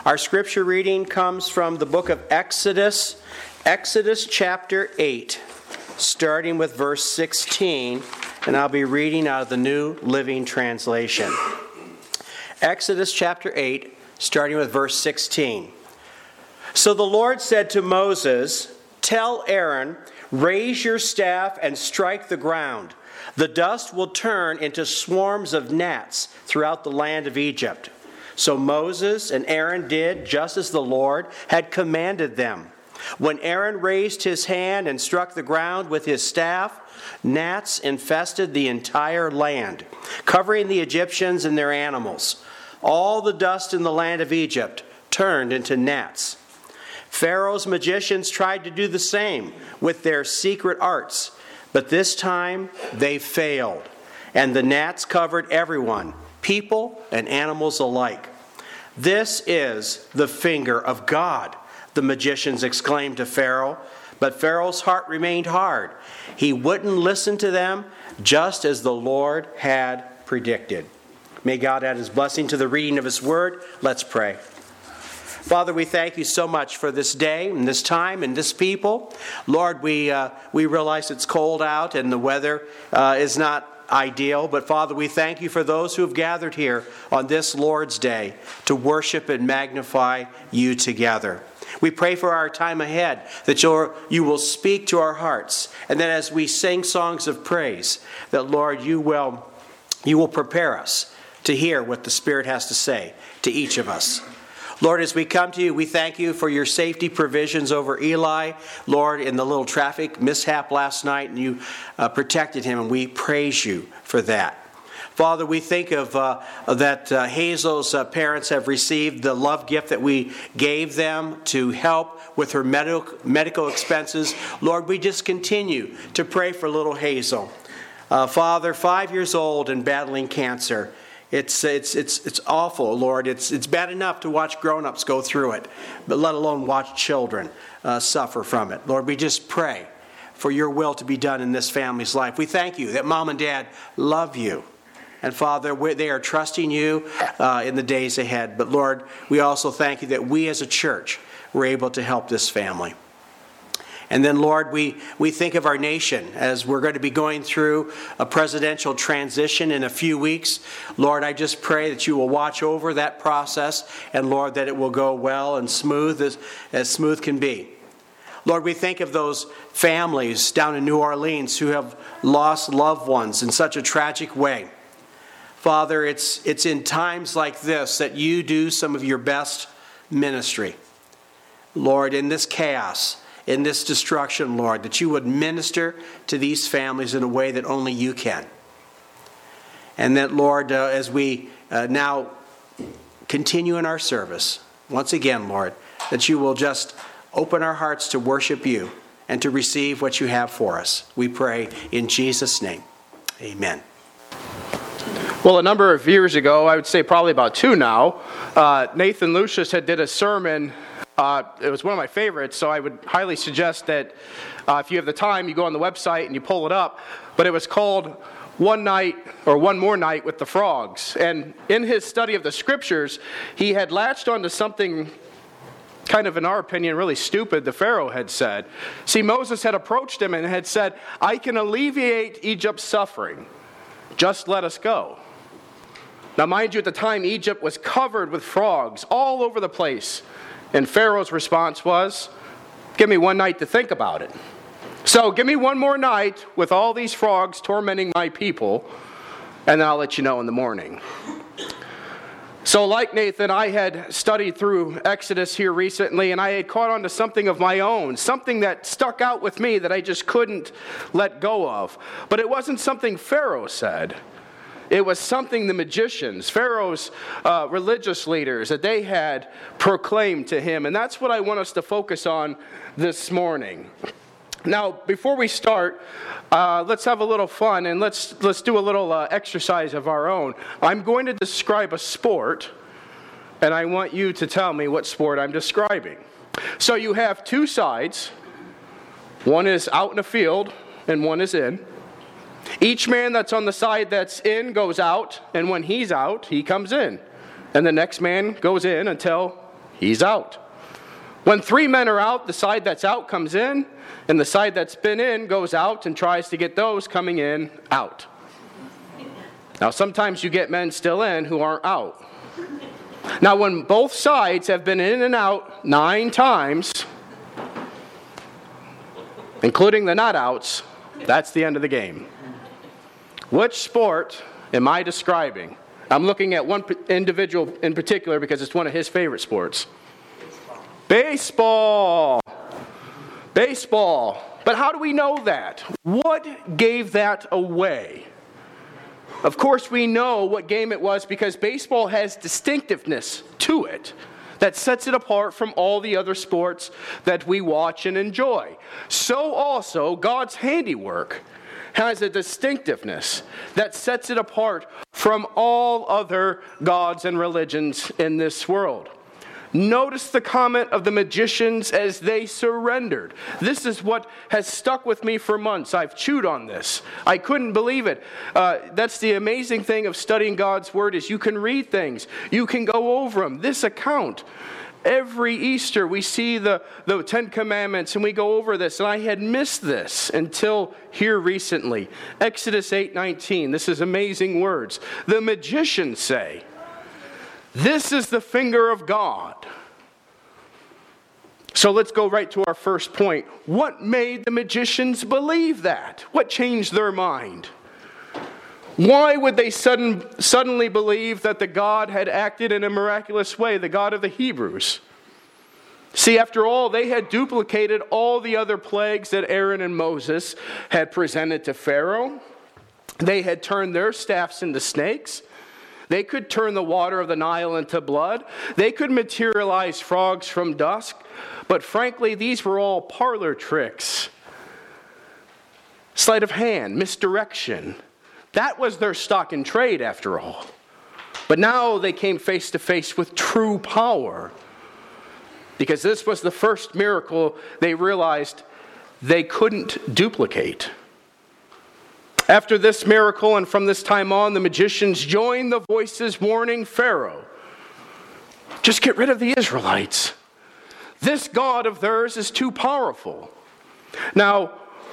Our scripture reading comes from the book of Exodus, Exodus chapter 8, starting with verse 16, and I'll be reading out of the New Living Translation. Exodus chapter 8, starting with verse 16. So the Lord said to Moses, "Tell Aaron, raise your staff and strike the ground. The dust will turn into swarms of gnats throughout the land of Egypt." So Moses and Aaron did just as the Lord had commanded them. When Aaron raised his hand and struck the ground with his staff, gnats infested the entire land, covering the Egyptians and their animals. All the dust in the land of Egypt turned into gnats. Pharaoh's magicians tried to do the same with their secret arts, but this time they failed, and the gnats covered everyone, people and animals alike. "This is the finger of God," the magicians exclaimed to Pharaoh. But Pharaoh's heart remained hard. He wouldn't listen to them, just as the Lord had predicted. May God add his blessing to the reading of his word. Let's pray. Father, we thank you so much for this day and this time and this people. Lord, we realize it's cold out and the weather is not ideal. But Father, we thank you for those who have gathered here on this Lord's Day to worship and magnify you together. We pray for our time ahead, that you will speak to our hearts. And that as we sing songs of praise, that Lord, you will prepare us to hear what the Spirit has to say to each of us. Lord, as we come to you, we thank you for your safety provisions over Eli. Lord, in the little traffic mishap last night, and you protected him, and we praise you for that. Father, we think of that Hazel's parents have received the love gift that we gave them to help with her medical expenses. Lord, we just continue to pray for little Hazel. Father, 5 years old and battling cancer. It's awful, Lord. It's bad enough to watch grown-ups go through it, but let alone watch children suffer from it. Lord, we just pray for your will to be done in this family's life. We thank you that Mom and Dad love you. And Father, they are trusting you in the days ahead. But Lord, we also thank you that we as a church were able to help this family. And then, Lord, we think of our nation as we're going to be going through a presidential transition in a few weeks. Lord, I just pray that you will watch over that process, and Lord, that it will go well and smooth as smooth can be. Lord, we think of those families down in New Orleans who have lost loved ones in such a tragic way. Father, it's in times like this that you do some of your best ministry. Lord, in this chaos, in this destruction, Lord, that you would minister to these families in a way that only you can. And that, Lord, as we now continue in our service, once again, Lord, that you will just open our hearts to worship you and to receive what you have for us. We pray in Jesus' name. Amen. Well, a number of years ago, I would say probably about 2 now, Nathan Lucius had did a sermon. It was one of my favorites, so I would highly suggest that if you have the time, you go on the website and you pull it up. But it was called One Night or One More Night with the Frogs. And in his study of the scriptures, he had latched onto something kind of, in our opinion, really stupid the Pharaoh had said. See, Moses had approached him and had said, "I can alleviate Egypt's suffering. Just let us go." Now, mind you, at the time, Egypt was covered with frogs all over the place. And Pharaoh's response was, "Give me one night to think about it." So give me one more night with all these frogs tormenting my people, and then I'll let you know in the morning. So like Nathan, I had studied through Exodus here recently, and I had caught on to something of my own, something that stuck out with me that I just couldn't let go of. But it wasn't something Pharaoh said. It was something the magicians, Pharaoh's religious leaders, that they had proclaimed to him. And that's what I want us to focus on this morning. Now, before we start, let's have a little fun and let's do a little exercise of our own. I'm going to describe a sport, and I want you to tell me what sport I'm describing. So you have two sides. One is out in the field, and one is in. Each man that's on the side that's in goes out, and when he's out, he comes in. And the next man goes in until he's out. When 3 men are out, the side that's out comes in, and the side that's been in goes out and tries to get those coming in out. Now, sometimes you get men still in who aren't out. Now, when both sides have been in and out 9 times, including the not outs, that's the end of the game. Which sport am I describing? I'm looking at one individual in particular because it's one of his favorite sports. Baseball. Baseball. But how do we know that? What gave that away? Of course, we know what game it was because baseball has distinctiveness to it that sets it apart from all the other sports that we watch and enjoy. So also, God's handiwork has a distinctiveness that sets it apart from all other gods and religions in this world. Notice the comment of the magicians as they surrendered. This is what has stuck with me for months. I've chewed on this. I couldn't believe it. That's the amazing thing of studying God's Word is you can read things. You can go over them. This account, every Easter we see the 10 Commandments and we go over this. And I had missed this until here recently. Exodus 8:19. This is amazing words. The magicians say, "This is the finger of God." So let's go right to our first point. What made the magicians believe that? What changed their mind? Why would they suddenly believe that the God had acted in a miraculous way, the God of the Hebrews? See, after all, they had duplicated all the other plagues that Aaron and Moses had presented to Pharaoh. They had turned their staffs into snakes. They could turn the water of the Nile into blood. They could materialize frogs from dust. But frankly, these were all parlor tricks. Sleight of hand, misdirection. That was their stock in trade, after all. But now they came face to face with true power. Because this was the first miracle they realized they couldn't duplicate. After this miracle and from this time on, the magicians joined the voices warning Pharaoh, just get rid of the Israelites. This God of theirs is too powerful. Now,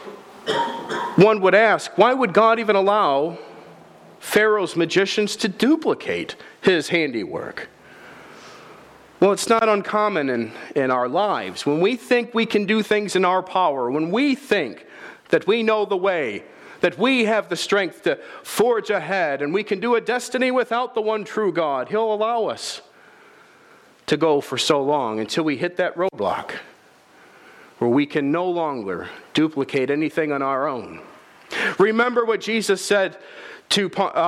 one would ask, why would God even allow Pharaoh's magicians to duplicate his handiwork? Well, it's not uncommon in our lives. When we think we can do things in our power, when we think that we know the way, that we have the strength to forge ahead and we can do a destiny without the one true God, He'll allow us to go for so long until we hit that roadblock where we can no longer duplicate anything on our own. Remember what Jesus said to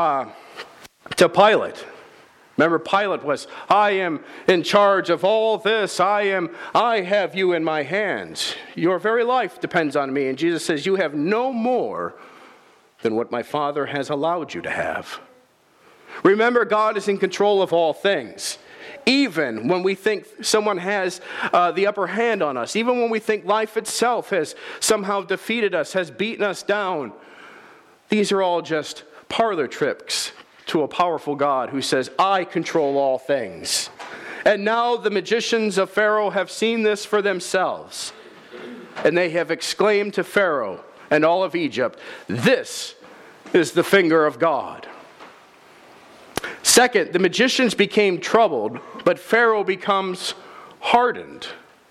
Pilate. Remember, Pilate was, I am in charge of all this. I have you in my hands. Your very life depends on me. And Jesus says, you have no more than what my Father has allowed you to have. Remember, God is in control of all things. Even when we think someone has the upper hand on us, even when we think life itself has somehow defeated us, has beaten us down, these are all just parlor tricks to a powerful God who says, I control all things. And now the magicians of Pharaoh have seen this for themselves. And they have exclaimed to Pharaoh and all of Egypt, this is the finger of God. Second, the magicians became troubled, but Pharaoh becomes hardened.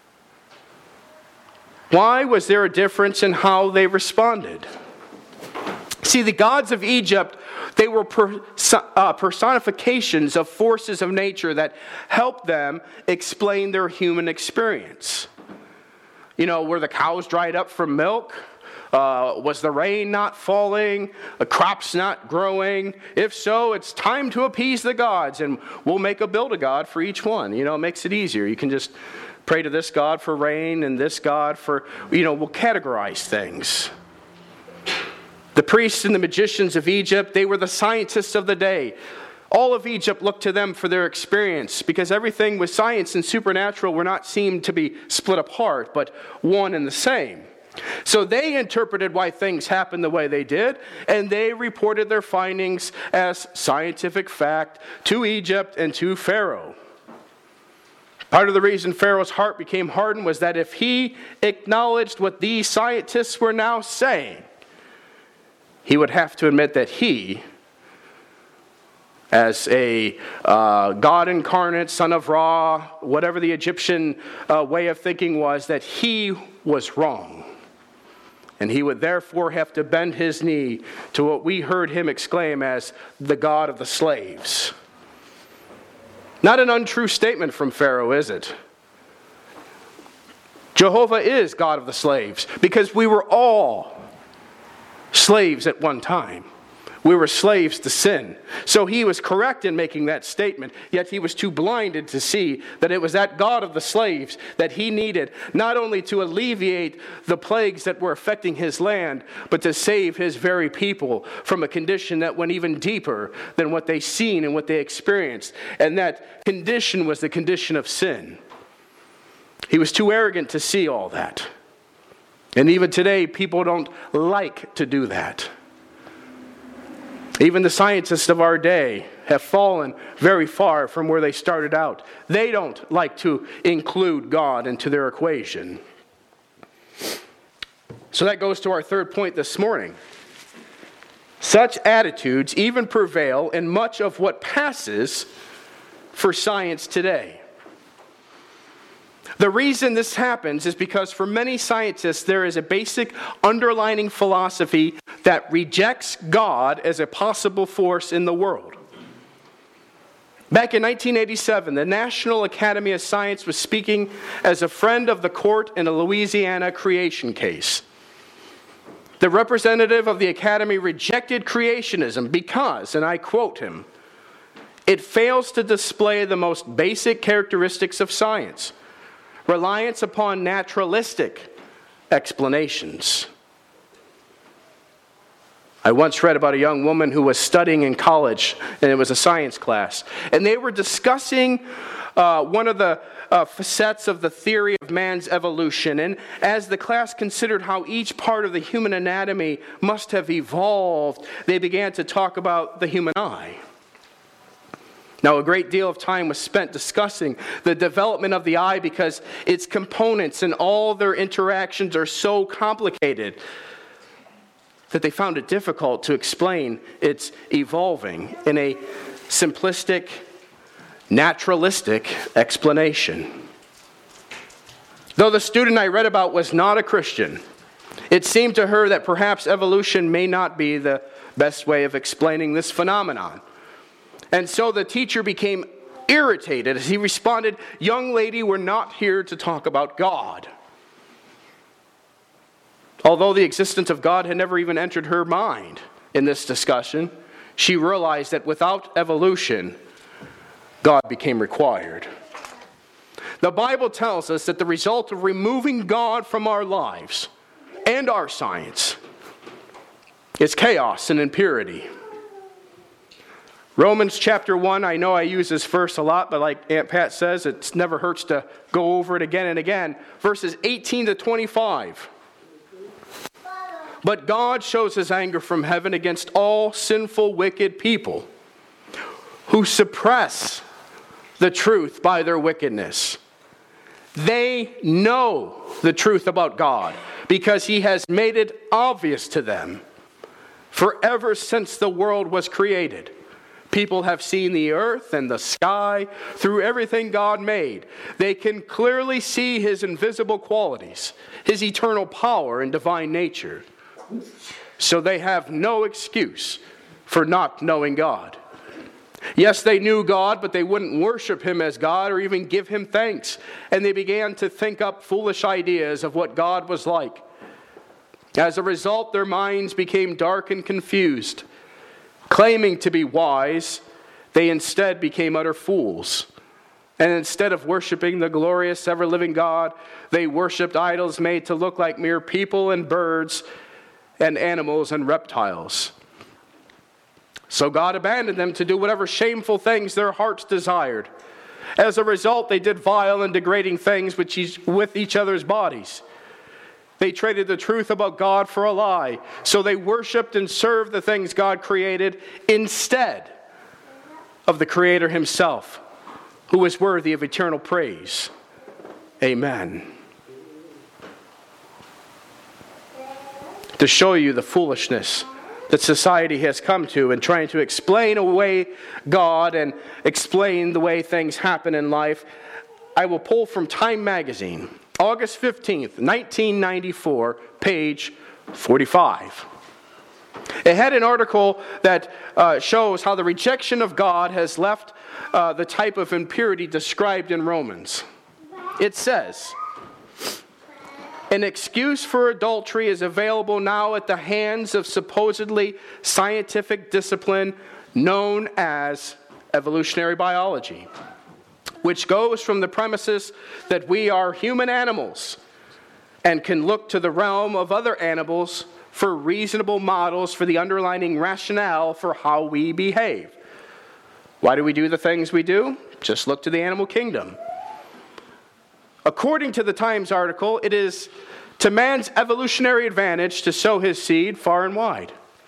Why was there a difference in how they responded? See, the gods of Egypt, they were personifications of forces of nature that helped them explain their human experience. You know, were the cows dried up from milk? Was the rain not falling? The crops not growing? If so, it's time to appease the gods, and we'll build a god for each one. You know, it makes it easier. You can just pray to this god for rain and this god for, we'll categorize things. The priests and the magicians of Egypt, they were the scientists of the day. All of Egypt looked to them for their experience because everything with science and supernatural were not seen to be split apart, but one and the same. So they interpreted why things happened the way they did, and they reported their findings as scientific fact to Egypt and to Pharaoh. Part of the reason Pharaoh's heart became hardened was that if he acknowledged what these scientists were now saying, he would have to admit that he, as a God incarnate, son of Ra, whatever the Egyptian way of thinking was, that he was wrong. And he would therefore have to bend his knee to what we heard him exclaim as the God of the slaves. Not an untrue statement from Pharaoh, is it? Jehovah is God of the slaves because we were all slaves at one time. We were slaves to sin. So he was correct in making that statement, yet he was too blinded to see that it was that God of the slaves that he needed, not only to alleviate the plagues that were affecting his land, but to save his very people from a condition that went even deeper than what they seen and what they experienced. And that condition was the condition of sin. He was too arrogant to see all that. And even today, people don't like to do that. Even the scientists of our day have fallen very far from where they started out. They don't like to include God into their equation. So that goes to our third point this morning. Such attitudes even prevail in much of what passes for science today. The reason this happens is because for many scientists there is a basic underlying philosophy that rejects God as a possible force in the world. Back in 1987, the National Academy of Science was speaking as a friend of the court in a Louisiana creation case. The representative of the Academy rejected creationism because, and I quote him, "It fails to display the most basic characteristics of science. Reliance upon naturalistic explanations." I once read about a young woman who was studying in college, and it was a science class. And they were discussing one of the facets of the theory of man's evolution. And as the class considered how each part of the human anatomy must have evolved, they began to talk about the human eye. Now, a great deal of time was spent discussing the development of the eye because its components and all their interactions are so complicated that they found it difficult to explain its evolving in a simplistic, naturalistic explanation. Though the student I read about was not a Christian, it seemed to her that perhaps evolution may not be the best way of explaining this phenomenon. And so the teacher became irritated as he responded, "Young lady, we're not here to talk about God." Although the existence of God had never even entered her mind in this discussion, she realized that without evolution, God became required. The Bible tells us that the result of removing God from our lives and our science is chaos and impurity. Romans chapter 1, I know I use this verse a lot, but like Aunt Pat says, it never hurts to go over it again and again. Verses 18 to 25. "But God shows his anger from heaven against all sinful, wicked people who suppress the truth by their wickedness. They know the truth about God because he has made it obvious to them. For ever since the world was created, people have seen the earth and the sky through everything God made. They can clearly see his invisible qualities, his eternal power and divine nature. So they have no excuse for not knowing God. Yes, they knew God, but they wouldn't worship him as God or even give him thanks. And they began to think up foolish ideas of what God was like. As a result, their minds became dark and confused. Claiming to be wise, they instead became utter fools. And instead of worshiping the glorious, ever-living God, they worshipped idols made to look like mere people and birds and animals and reptiles. So God abandoned them to do whatever shameful things their hearts desired. As a result, they did vile and degrading things with each other's bodies. They traded the truth about God for a lie. So they worshiped and served the things God created instead of the Creator himself, who is worthy of eternal praise. Amen. To show you the foolishness that society has come to in trying to explain away God and explain the way things happen in life, I will pull from Time Magazine, August 15th, 1994, page 45. It had an article that shows how the rejection of God has left the type of impurity described in Romans. It says, an excuse for adultery is available now at the hands of supposedly scientific discipline known as evolutionary biology, which goes from the premises that we are human animals and can look to the realm of other animals for reasonable models for the underlying rationale for how we behave. Why do we do the things we do? Just look to the animal kingdom. According to the Times article, it is to man's evolutionary advantage to sow his seed far and wide.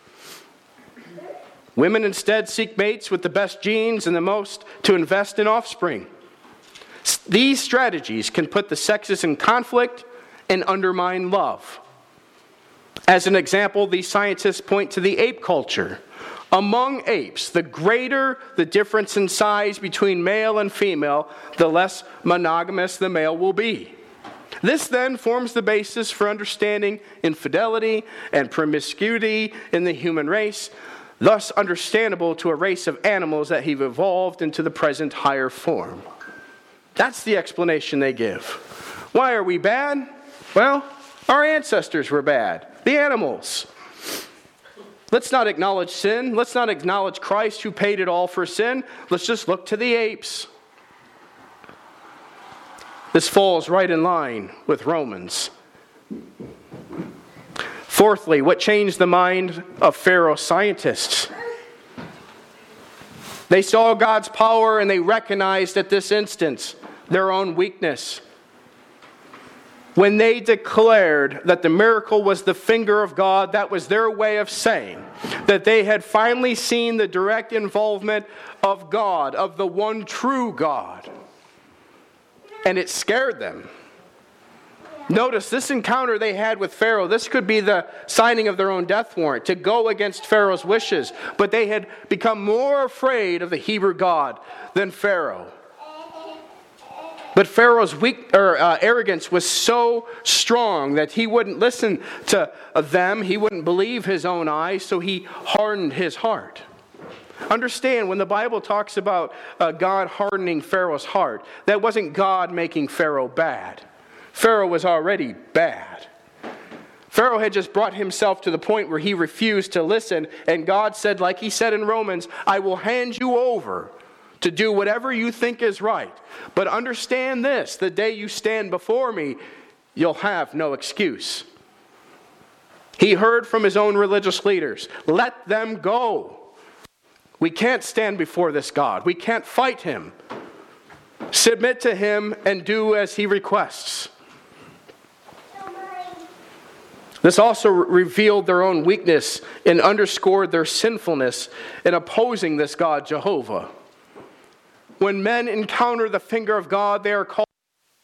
Women instead seek mates with the best genes and the most to invest in offspring. These strategies can put the sexes in conflict and undermine love. As an example, these scientists point to the ape culture. Among apes, the greater the difference in size between male and female, the less monogamous the male will be. This then forms the basis for understanding infidelity and promiscuity in the human race, thus understandable to a race of animals that have evolved into the present higher form. That's the explanation they give. Why are we bad? Well, our ancestors were bad. The animals. Let's not acknowledge sin. Let's not acknowledge Christ who paid it all for sin. Let's just look to the apes. This falls right in line with Romans. Fourthly, what changed the mind of Pharaoh's scientists? They saw God's power and they recognized at this instance their own weakness. When they declared that the miracle was the finger of God, that was their way of saying that they had finally seen the direct involvement of God, of the one true God. And it scared them. Notice this encounter they had with Pharaoh, this could be the signing of their own death warrant to go against Pharaoh's wishes. But they had become more afraid of the Hebrew God than Pharaoh. But Pharaoh's arrogance was so strong that he wouldn't listen to them. He wouldn't believe his own eyes, so he hardened his heart. Understand, when the Bible talks about God hardening Pharaoh's heart, that wasn't God making Pharaoh bad. Pharaoh was already bad. Pharaoh had just brought himself to the point where he refused to listen, and God said, like he said in Romans, I will hand you over to do whatever you think is right. But understand this, the day you stand before me, you'll have no excuse. He heard from his own religious leaders, let them go. We can't stand before this God. We can't fight him. Submit to him and do as he requests. This also revealed their own weakness and underscored their sinfulness in opposing this God, Jehovah. When men encounter the finger of God, they are called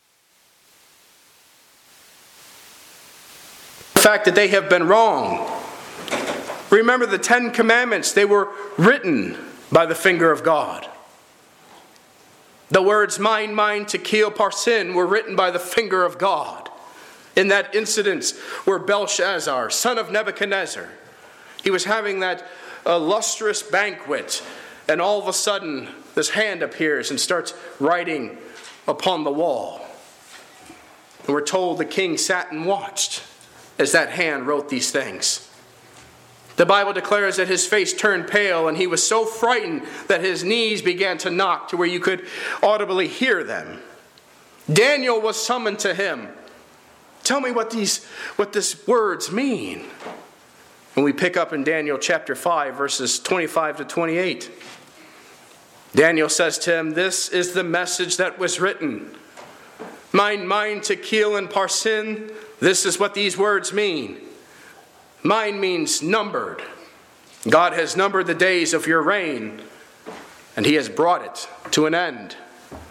the fact that they have been wrong. Remember the 10 Commandments, they were written by the finger of God. The words mine, mine, to kill, parsin were written by the finger of God. In that incident where Belshazzar, son of Nebuchadnezzar, he was having that illustrious banquet, and all of a sudden this hand appears and starts writing upon the wall. And we're told the king sat and watched as that hand wrote these things. The Bible declares that his face turned pale and he was so frightened that his knees began to knock to where you could audibly hear them. Daniel was summoned to him. Tell me what these words mean. And we pick up in Daniel chapter 5, verses 25 to 28. Daniel says to him, this is the message that was written. Mine, mine, to kill and parsin. This is what these words mean. Mine means numbered. God has numbered the days of your reign, and he has brought it to an end.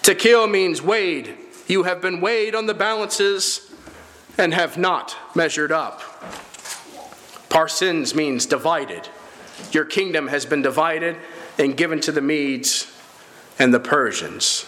To kill means weighed. You have been weighed on the balances and have not measured up. Parsins means divided. Your kingdom has been divided and given to the Medes and the Persians.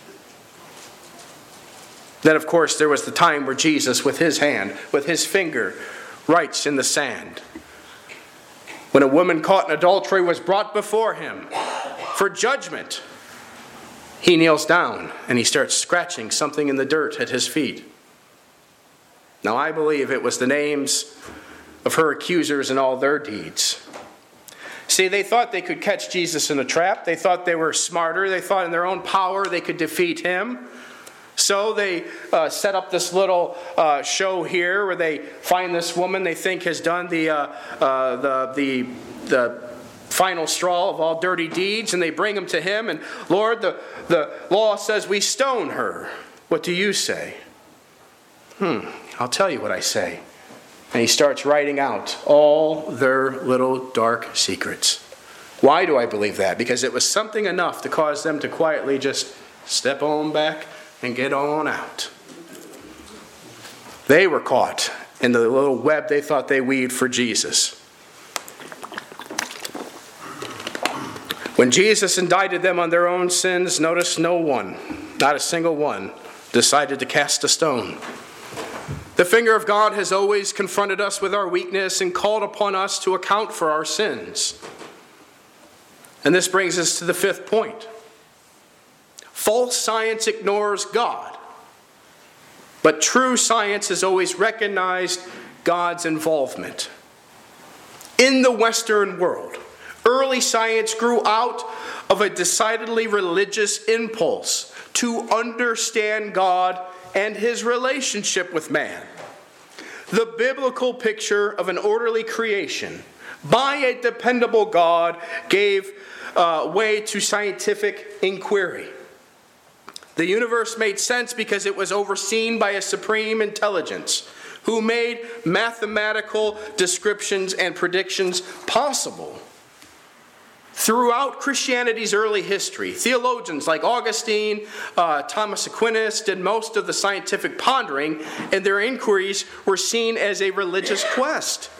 Then, of course, there was the time where Jesus, with his hand, with his finger, writes in the sand. When a woman caught in adultery was brought before him for judgment, he kneels down and he starts scratching something in the dirt at his feet. Now, I believe it was the names of her accusers and all their deeds. See, they thought they could catch Jesus in a trap. They thought they were smarter. They thought in their own power they could defeat him. So they set up this little show here where they find this woman they think has done the final straw of all dirty deeds, and they bring him to him. And Lord, the law says we stone her. What do you say? I'll tell you what I say. And he starts writing out all their little dark secrets. Why do I believe that? Because it was something enough to cause them to quietly just step on back and get on out. They were caught in the little web they thought they weaved for Jesus. When Jesus indicted them on their own sins, notice no one, not a single one, decided to cast a stone. The finger of God has always confronted us with our weakness and called upon us to account for our sins. And this brings us to the fifth point. False science ignores God, but true science has always recognized God's involvement. In the Western world, early science grew out of a decidedly religious impulse to understand God and his relationship with man. The biblical picture of an orderly creation by a dependable God gave way to scientific inquiry. The universe made sense because it was overseen by a supreme intelligence who made mathematical descriptions and predictions possible. Throughout Christianity's early history, theologians like Augustine, Thomas Aquinas did most of the scientific pondering, and their inquiries were seen as a religious quest.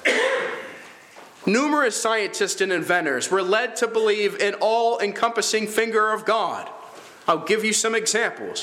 Numerous scientists and inventors were led to believe in all-encompassing finger of God. I'll give you some examples.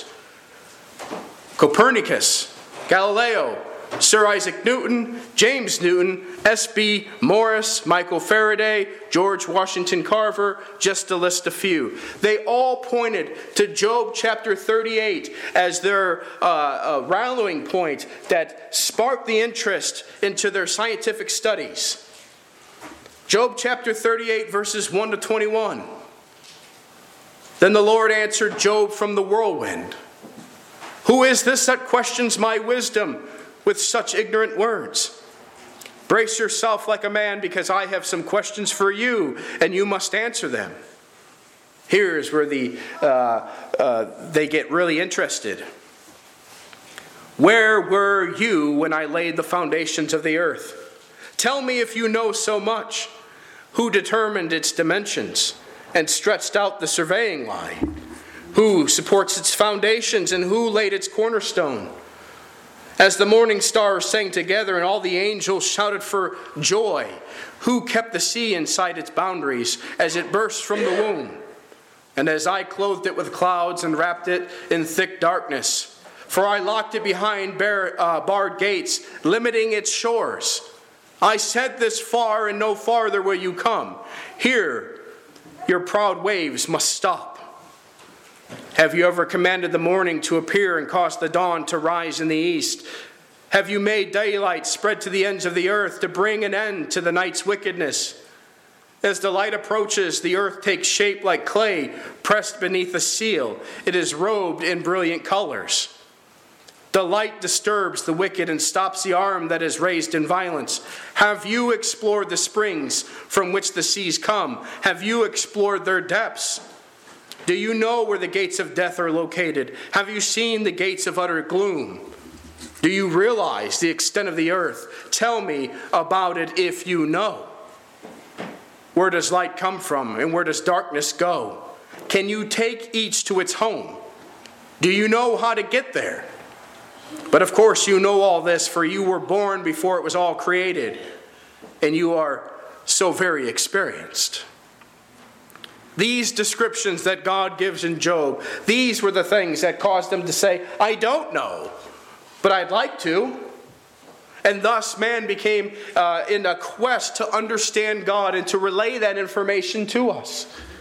Copernicus, Galileo, Sir Isaac Newton, James Newton, S.B. Morse, Michael Faraday, George Washington Carver, just to list a few. They all pointed to Job chapter 38 as their rallying point that sparked the interest into their scientific studies. Job chapter 38, verses 1 to 21. Then the Lord answered Job from the whirlwind. Who is this that questions my wisdom with such ignorant words? Brace yourself like a man, because I have some questions for you, and you must answer them. Here's where they get really interested. Where were you when I laid the foundations of the earth? Tell me if you know so much. Who determined its dimensions and stretched out the surveying line? Who supports its foundations and who laid its cornerstone? As the morning stars sang together and all the angels shouted for joy, who kept the sea inside its boundaries as it burst from the womb? And as I clothed it with clouds and wrapped it in thick darkness, for I locked it behind barred gates, limiting its shores. I said, this far and no farther will you come. Here, your proud waves must stop. Have you ever commanded the morning to appear and caused the dawn to rise in the east? Have you made daylight spread to the ends of the earth to bring an end to the night's wickedness? As the light approaches, the earth takes shape like clay pressed beneath a seal. It is robed in brilliant colors. The light disturbs the wicked and stops the arm that is raised in violence. Have you explored the springs from which the seas come? Have you explored their depths? Do you know where the gates of death are located? Have you seen the gates of utter gloom? Do you realize the extent of the earth? Tell me about it if you know. Where does light come from and where does darkness go? Can you take each to its home? Do you know how to get there? But of course you know all this, for you were born before it was all created, and you are so very experienced. These descriptions that God gives in Job, these were the things that caused him to say, I don't know, but I'd like to. And thus man became in a quest to understand God and to relay that information to us.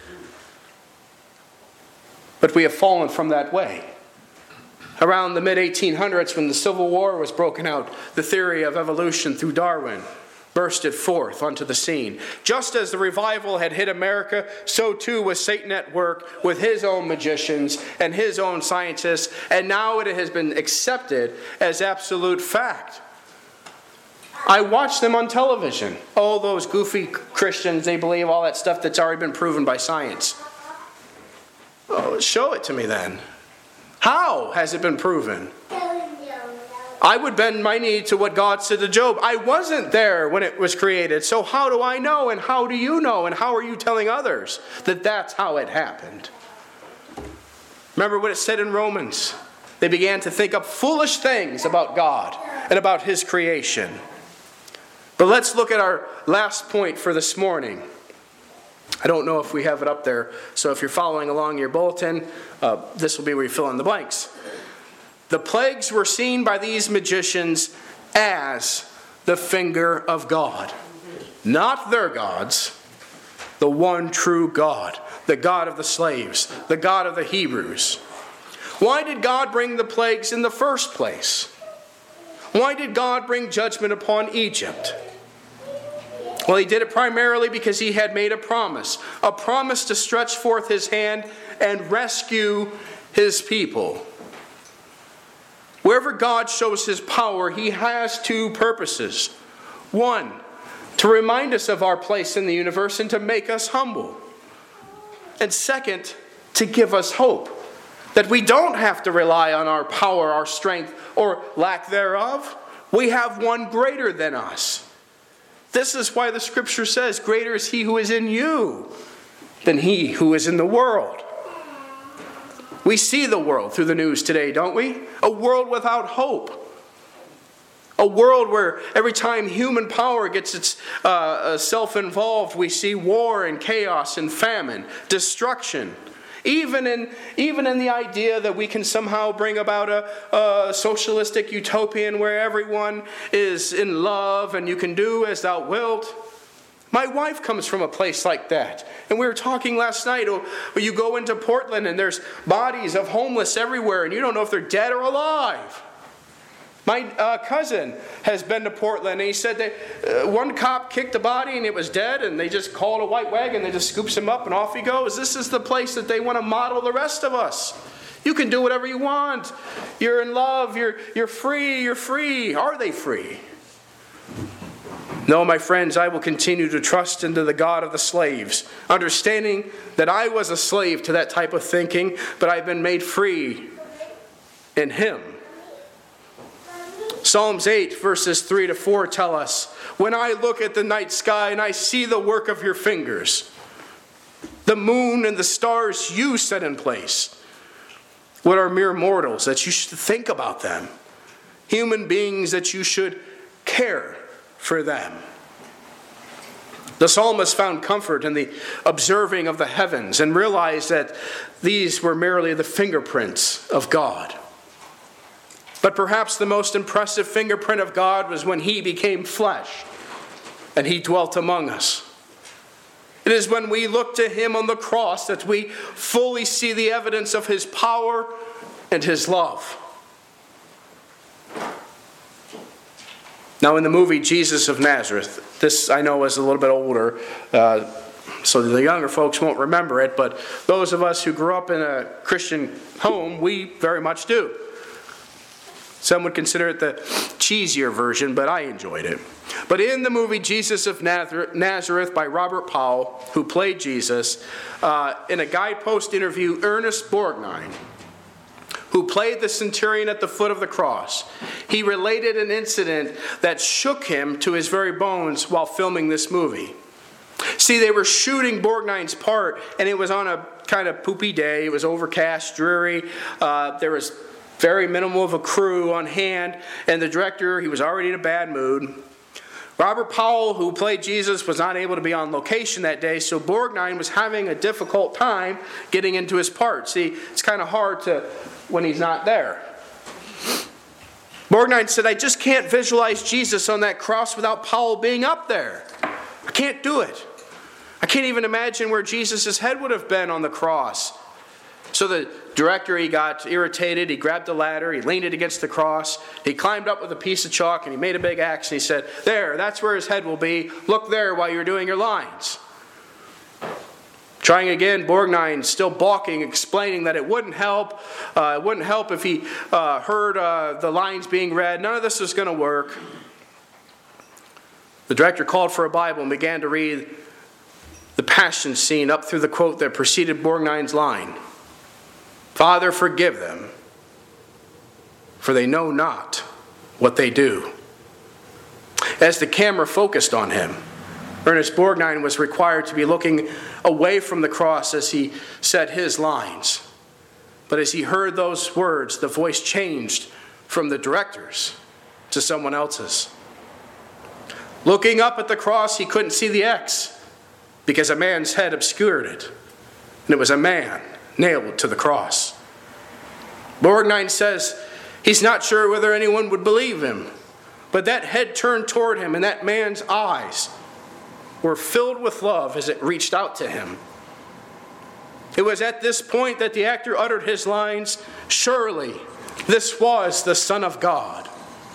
But we have fallen from that way. Around the mid-1800s, when the Civil War was broken out, the theory of evolution through Darwin bursted forth onto the scene. Just as the revival had hit America, so too was Satan at work with his own magicians and his own scientists, and now it has been accepted as absolute fact. I watch them on television. Oh, those goofy Christians, they believe all that stuff that's already been proven by science. Oh, show it to me then. How has it been proven? I would bend my knee to what God said to Job. I wasn't there when it was created, so how do I know, and how do you know, and how are you telling others that that's how it happened? Remember what it said in Romans. They began to think up foolish things about God and about His creation. But let's look at our last point for this morning. I don't know if we have it up there, so if you're following along your bulletin, this will be where you fill in the blanks. The plagues were seen by these magicians as the finger of God. Not their gods, the one true God, the God of the slaves, the God of the Hebrews. Why did God bring the plagues in the first place? Why did God bring judgment upon Egypt? Well, He did it primarily because He had made a promise to stretch forth His hand and rescue His people. Wherever God shows His power, He has two purposes. One, to remind us of our place in the universe and to make us humble. And second, to give us hope. That we don't have to rely on our power, our strength, or lack thereof. We have one greater than us. This is why the Scripture says, greater is He who is in you than he who is in the world. We see the world through the news today, don't we? A world without hope. A world where every time human power gets itself involved, we see war and chaos and famine, destruction. Even in the idea that we can somehow bring about a socialistic utopian where everyone is in love and you can do as thou wilt. My wife comes from a place like that. And we were talking last night, you go into Portland and there's bodies of homeless everywhere and you don't know if they're dead or alive. My cousin has been to Portland and he said that one cop kicked a body and it was dead and they just called a white wagon, they just scoops him up and off he goes. This is the place that they want to model the rest of us. You can do whatever you want. You're in love, you're free. Are they free? No, my friends, I will continue to trust into the God of the slaves, understanding that I was a slave to that type of thinking, but I've been made free in Him. Psalms 8, verses 3 to 4 tell us, when I look at the night sky and I see the work of your fingers, the moon and the stars you set in place, what are mere mortals that you should think about them? Human beings that you should care for them. The psalmist found comfort in the observing of the heavens and realized that these were merely the fingerprints of God. But perhaps the most impressive fingerprint of God was when He became flesh and He dwelt among us. It is when we look to Him on the cross that we fully see the evidence of His power and His love. Now in the movie Jesus of Nazareth, this I know is a little bit older, so the younger folks won't remember it, but those of us who grew up in a Christian home, we very much do. Some would consider it the cheesier version, but I enjoyed it. But in the movie Jesus of Nazareth by Robert Powell, who played Jesus, in a Guidepost interview, Ernest Borgnine, who played the centurion at the foot of the cross, he related an incident that shook him to his very bones while filming this movie. See, they were shooting Borgnine's part, and it was on a kind of poopy day. It was overcast, dreary. There was very minimal of a crew on hand, and the director, he was already in a bad mood. Robert Powell, who played Jesus, was not able to be on location that day, so Borgnine was having a difficult time getting into his part. See, it's kind of hard when he's not there. Borgnine said, I just can't visualize Jesus on that cross without Powell being up there. I can't do it. I can't even imagine where Jesus' head would have been on the cross. So the director, he got irritated. He grabbed a ladder. He leaned it against the cross. He climbed up with a piece of chalk and he made a big X and he said, there, that's where his head will be. Look there while you're doing your lines. Trying again, Borgnine still balking, explaining that it wouldn't help. It wouldn't help if he heard the lines being read. None of this was going to work. The director called for a Bible and began to read the Passion scene up through the quote that preceded Borgnine's line. Father, forgive them, for they know not what they do. As the camera focused on him, Ernest Borgnine was required to be looking away from the cross as he said his lines. But as he heard those words, the voice changed from the director's to someone else's. Looking up at the cross, he couldn't see the X because a man's head obscured it. And it was a man nailed to the cross. Borgnine says he's not sure whether anyone would believe him, but that head turned toward him and that man's eyes were filled with love as it reached out to him. It was at this point that the actor uttered his lines, surely this was the Son of God.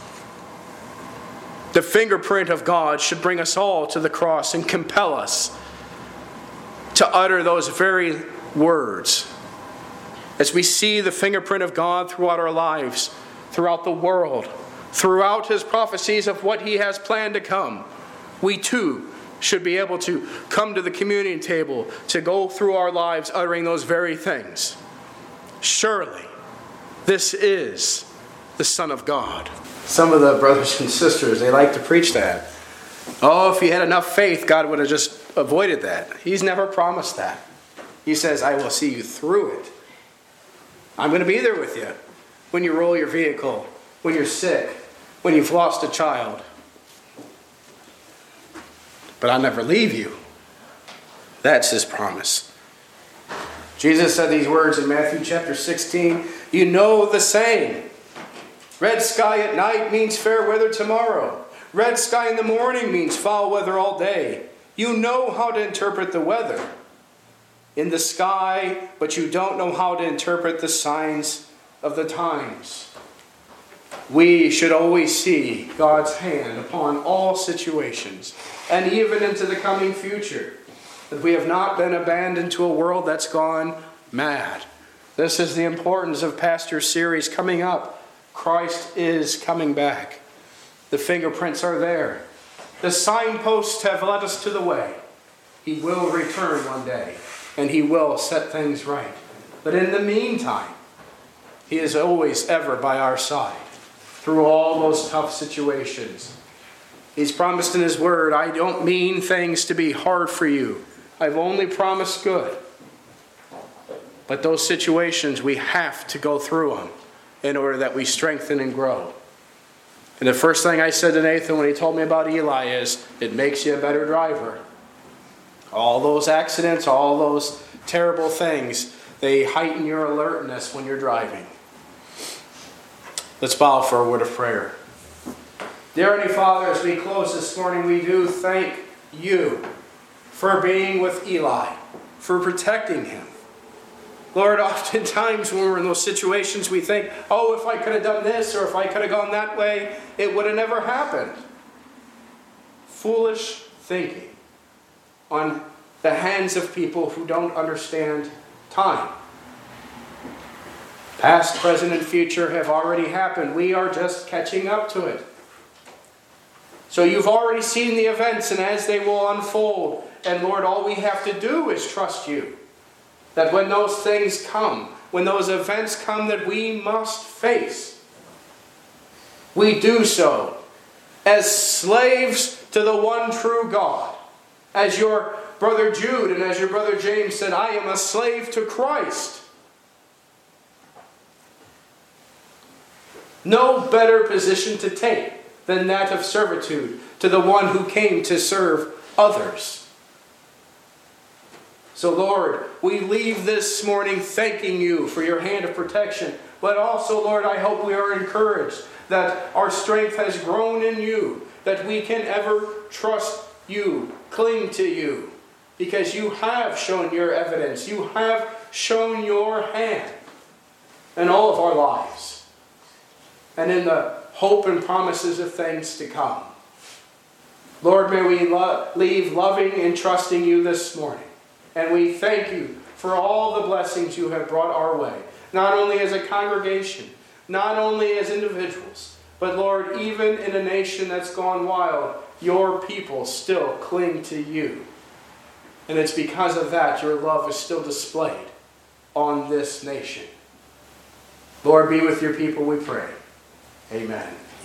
The fingerprint of God should bring us all to the cross and compel us to utter those very words. As we see the fingerprint of God throughout our lives, throughout the world, throughout his prophecies of what he has planned to come, we too should be able to come to the communion table to go through our lives uttering those very things. Surely, this is the Son of God. Some of the brothers and sisters, they like to preach that. Oh, if you had enough faith, God would have just avoided that. He's never promised that. He says, I will see you through it. I'm going to be there with you when you roll your vehicle, when you're sick, when you've lost a child. But I'll never leave you. That's his promise. Jesus said these words in Matthew chapter 16. You know the saying. Red sky at night means fair weather tomorrow. Red sky in the morning means foul weather all day. You know how to interpret the weather in the sky, but you don't know how to interpret the signs of the times. We should always see God's hand upon all situations, and even into the coming future, that we have not been abandoned to a world that's gone mad. This is the importance of Pastor's series coming up. Christ is coming back. The fingerprints are there. The signposts have led us to the way. He will return one day, and he will set things right. But in the meantime, he is always ever by our side through all those tough situations. He's promised in his word, I don't mean things to be hard for you. I've only promised good. But those situations, we have to go through them in order that we strengthen and grow. And the first thing I said to Nathan when he told me about Eli is, it makes you a better driver. All those accidents, all those terrible things, they heighten your alertness when you're driving. Let's bow for a word of prayer. Dear Heavenly Father, as we close this morning, we do thank you for being with Eli, for protecting him. Lord, oftentimes when we're in those situations, we think, oh, if I could have done this or if I could have gone that way, it would have never happened. Foolish thinking on the hands of people who don't understand time. Past, present, and future have already happened. We are just catching up to it. So you've already seen the events and as they will unfold. And Lord, all we have to do is trust you. That when those things come, when those events come that we must face, we do so as slaves to the one true God, as your brother Jude and as your brother James said, I am a slave to Christ. No better position to take than that of servitude to the one who came to serve others. So Lord, we leave this morning thanking you for your hand of protection. But also, Lord, I hope we are encouraged that our strength has grown in you, that we can ever trust you, cling to you, because you have shown your evidence. You have shown your hand in all of our lives and in the hope and promises of things to come. Lord, may we leave loving and trusting you this morning. And we thank you for all the blessings you have brought our way, not only as a congregation, not only as individuals, but Lord, even in a nation that's gone wild, your people still cling to you. And it's because of that your love is still displayed on this nation. Lord, be with your people, we pray. Amen.